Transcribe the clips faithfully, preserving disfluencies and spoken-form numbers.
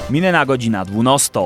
Minęła godzina dwunasta.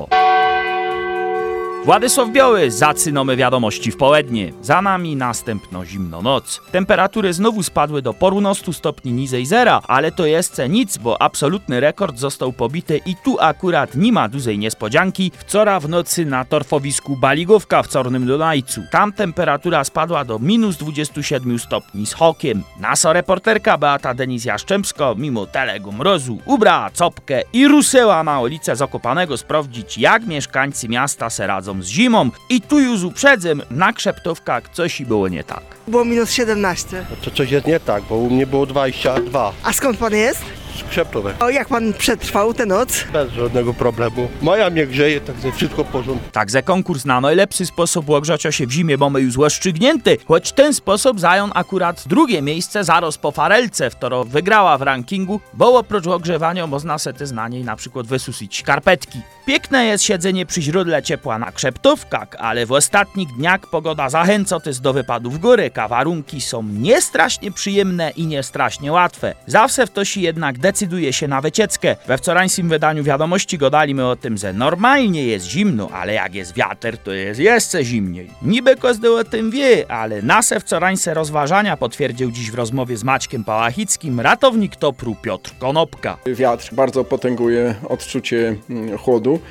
Władysław Biały, zacynomy wiadomości w południe. Za nami następno zimno noc. Temperatury znowu spadły do porunostu stopni niżej zera, ale to jeszcze nic, bo absolutny rekord został pobity i tu akurat nie ma dużej niespodzianki. Wczoraj w nocy na torfowisku Baligówka w Czarnym Dunajcu. Tam temperatura spadła do minus dwudziestu siedmiu stopni z hokiem. Nasza reporterka Beata Denis-Jaszczębska mimo telegu mrozu ubrała czopkę i ruszyła na ulicę Zakopanego sprawdzić, jak mieszkańcy miasta se radzą z zimą. I tu już uprzedzem, na Krzeptówkach coś i było nie tak. Było minus siedemnaście. No to coś jest nie tak, bo u mnie było dwadzieścia dwa. A skąd pan jest? Z Krzeptówek. O, jak pan przetrwał tę noc? Bez żadnego problemu. Moja mnie grzeje, także wszystko w porządku. Także konkurs na najlepszy sposób ogrzać się w zimie, bo my już rozstrzygnięty. Choć ten sposób zajął akurat drugie miejsce zaraz po Farelce, która wygrała w rankingu, bo oprócz ogrzewania można se też na niej na przykład wysuszyć skarpetki. Piękne jest siedzenie przy źródle ciepła na Krzeptówkach, ale w ostatnich dniach pogoda zachęca też do wypadów w góry, a warunki są nie strasznie przyjemne i nie strasznie łatwe. Zawsze w to się jednak decyduje się na wycieczkę. We wczorajszym wydaniu wiadomości gadaliśmy o tym, że normalnie jest zimno, ale jak jest wiatr, to jest jeszcze zimniej. Niby każdy o tym wie, ale nasze wczorajsze rozważania potwierdził dziś w rozmowie z Maćkiem Pałachickim ratownik topru Piotr Konopka. Wiatr bardzo potęguje odczucie chłodu.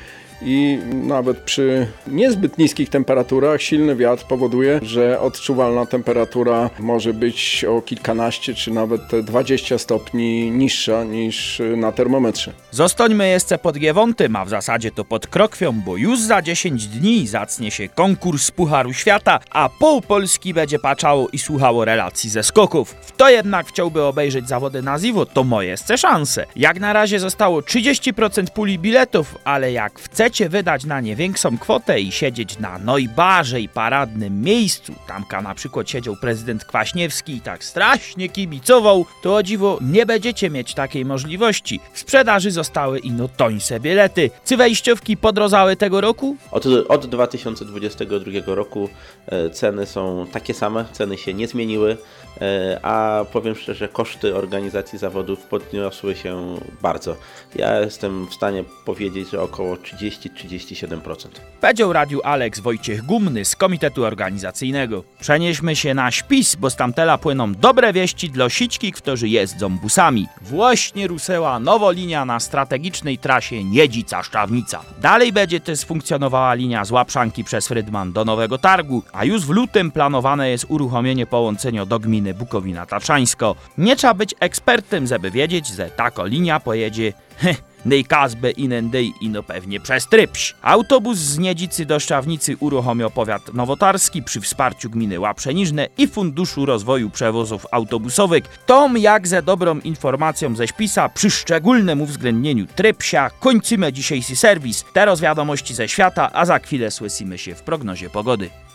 I nawet przy niezbyt niskich temperaturach silny wiatr powoduje, że odczuwalna temperatura może być o kilkanaście czy nawet dwadzieścia stopni niższa niż na termometrze. Zostańmy jeszcze pod Giewątym, a w zasadzie to pod Krokwią, bo już za dziesięć dni zacznie się konkurs Pucharu Świata, a pół Polski będzie patrzało i słuchało relacji ze skoków. Kto jednak chciałby obejrzeć zawody na Ziwo, to moje jeszcze szanse. Jak na razie zostało trzydzieści procent puli biletów, ale jak chcecie Chcecie wydać na nie większą kwotę i siedzieć na najbardziej paradnym miejscu, tamka na przykład siedział prezydent Kwaśniewski i tak strasznie kibicował, to o dziwo nie będziecie mieć takiej możliwości. W sprzedaży zostały ino tońsze bilety. Czy wejściówki podrożały tego roku? Od, od dwa tysiące dwudziestego drugiego roku e, ceny są takie same, ceny się nie zmieniły, e, a powiem szczerze, koszty organizacji zawodów podniosły się bardzo. Ja jestem w stanie powiedzieć, że około trzydzieści do trzydziestu siedmiu procent. Powiedział radiu Aleks Wojciech Gumny z Komitetu Organizacyjnego. Przenieśmy się na Śpis, bo z tamtela płyną dobre wieści dla sićkich, którzy jeżdżą busami. Właśnie ruszyła nowa linia na strategicznej trasie Niedzica-Szczawnica. Dalej będzie też funkcjonowała linia z Łapszanki przez Frydman do Nowego Targu, a już w lutym planowane jest uruchomienie połączenia do gminy Bukowina Tatrzańsko. Nie trzeba być ekspertem, żeby wiedzieć, że taka linia pojedzie nej Kazbę i Nendej ino pewnie przez Trypś. Autobus z Niedzicy do Szczawnicy uruchomił powiat nowotarski przy wsparciu gminy Łaprzeniżne i Funduszu Rozwoju Przewozów Autobusowych. Tom jak ze dobrą informacją ze Śpisa przy szczególnym uwzględnieniu Trypsia kończymy dzisiejszy serwis. Teraz wiadomości ze świata, a za chwilę słyszymy się w prognozie pogody.